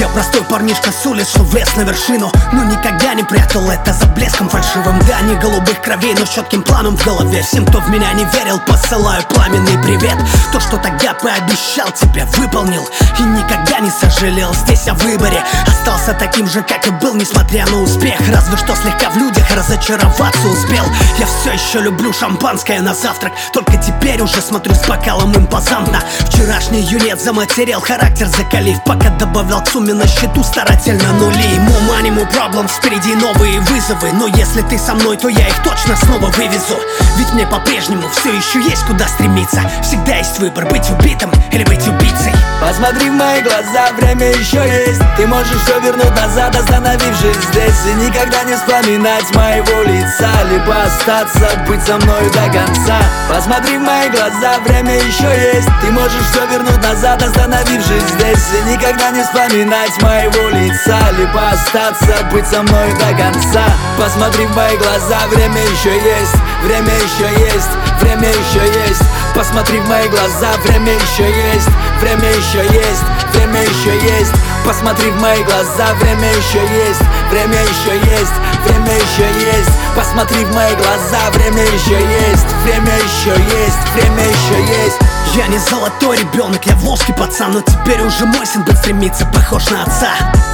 простой парнишка с улиц, шел в лес на вершину, но никогда не прятал это за блеском фальшивым. Да, не голубых кровей, но с четким планом в голове. Всем, кто в меня не верил, посылаю пламенный привет. То, что тогда пообещал, тебя выполнил и никогда не сожалел. Здесь о выборе остался таким же, как и был, несмотря на успех. Разве что слегка в людях разочароваться успел. Я все еще люблю шампанское на завтрак, только теперь уже смотрю с бокалом импозантно. Вчерашний юнец заматерел, характер закалив, пока добавлял к сумме на счету старательно нули. More money, more problems, впереди новые вызовы, но если ты со мной, то я их точно снова вывезу. Ведь мне по-прежнему все еще есть куда стремиться. Всегда есть выбор, быть убитым или быть убийцей. Посмотри в мои глаза, время еще есть. Ты можешь все вернуть назад, остановившись здесь, и никогда не вспоминать моего лица, либо остаться, быть со мной до конца. Посмотри в мои глаза, время еще есть. Ты можешь все вернуть назад, остановившись здесь, и никогда не вспоминать моего лица, либо остаться, быть со мной до конца. Посмотри в мои глаза, время еще есть. Время еще есть, время еще есть. Посмотри в мои глаза, время еще есть. Время еще есть, время еще есть. Посмотри в мои глаза, время еще есть. Время еще есть, время еще есть. Посмотри в мои глаза, время еще есть. Время еще есть, время еще есть. Я не золотой ребенок, я волжский пацан, но теперь уже мой сын будет стремиться, похож на отца.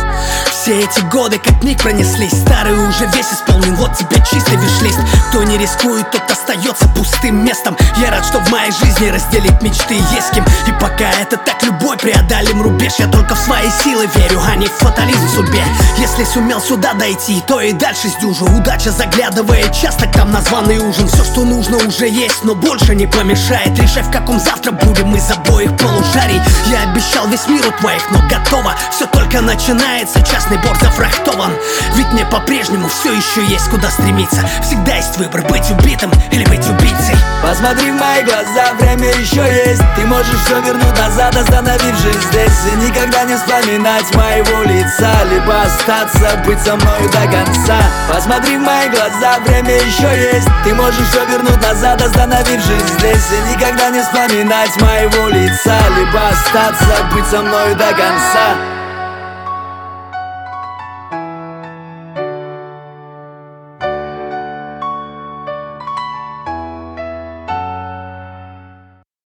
Все эти годы как миг пронеслись, старый уже весь исполнен, вот тебе чистый виш-лист. Кто не рискует, тот остается пустым местом. Я рад, что в моей жизни разделить мечты есть с кем. И пока это так, любой преодолим рубеж. Я только в свои силы верю, а не в фатализм в судьбе. Если сумел сюда дойти, то и дальше сдюжу. Удача заглядывает часто к там на званый ужин. Все, что нужно, уже есть, но больше не помешает. Решай, в каком завтра будем из обоих полушарий. Я обещал весь мир у твоих, но готово. Все только начинается, частный борт зафрахтован. Ведь мне по-прежнему все еще есть куда стремиться. Всегда есть выбор, быть убитым или быть убийцей. Посмотри в мои глаза, время еще есть. Ты можешь все вернуть назад, остановившись здесь, и никогда не вспоминать моего лица, либо остаться, быть со мной до конца. Посмотри в мои глаза, время еще есть. Ты можешь все вернуть назад, остановившись здесь, и никогда не вспоминать моего лица, либо остаться, быть со мной до конца.